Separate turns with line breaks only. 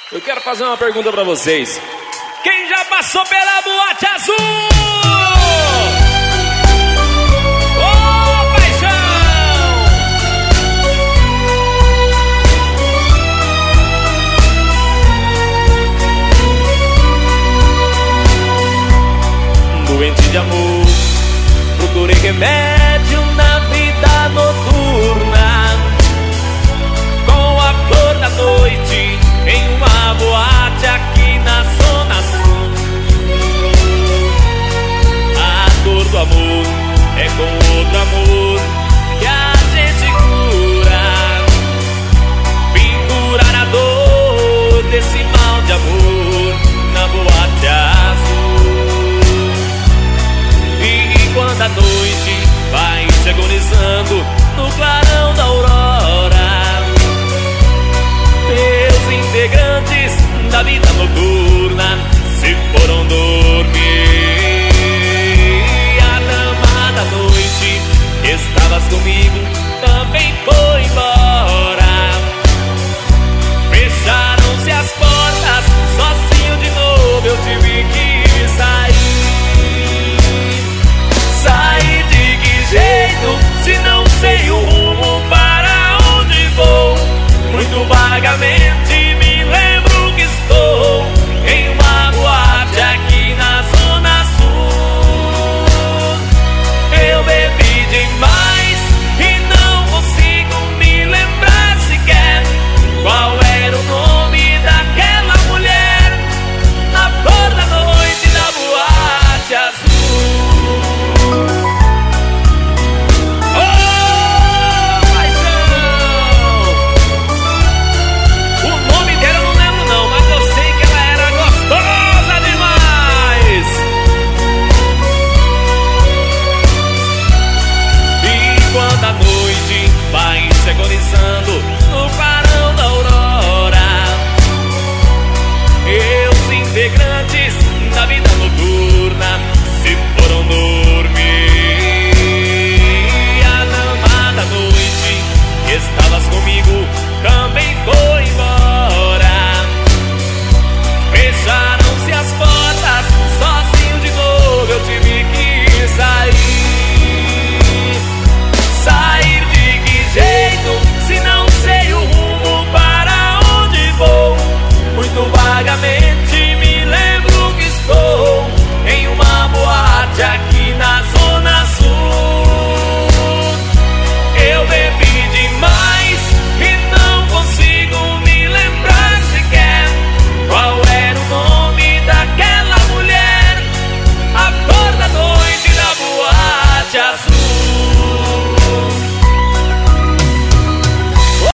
Eu quero fazer uma pergunta pra vocês. Quem já passou pela Boate Azul? Ô, paixão! Doente de amor, procurei remédio na vida noturna, com a flor da noite em uma boate aqui na Zona Sul. A dor do amor é com outro amor que a gente cura. Vim curar a dor desse mal de amor na Boate Azul. E quando a noite vai se agonizando no clarão da aurora, meus integrantes da vida noturna se foram dormir. A dama da noite que estavas comigo também foi embora. Fecharam-se as portas, sozinho de novo eu tive que sair. Sair de que jeito, se não sei o rumo para onde vou? Muito vagamente me lembro que estou em uma boate aqui na Zona Sul. Eu bebi demais e não consigo me lembrar sequer qual era o nome daquela mulher na flor da noite da Boate Azul. Agonizando no clarão da aurora, meus integrantes da vida noturna se foram dormir. A dama da noite que estavas comigo também foi embora. Fecharam-se as portas, sozinho de novo eu tive que sair. Sair de que jeito, se não sei o rumo para onde vou? Muito vagamente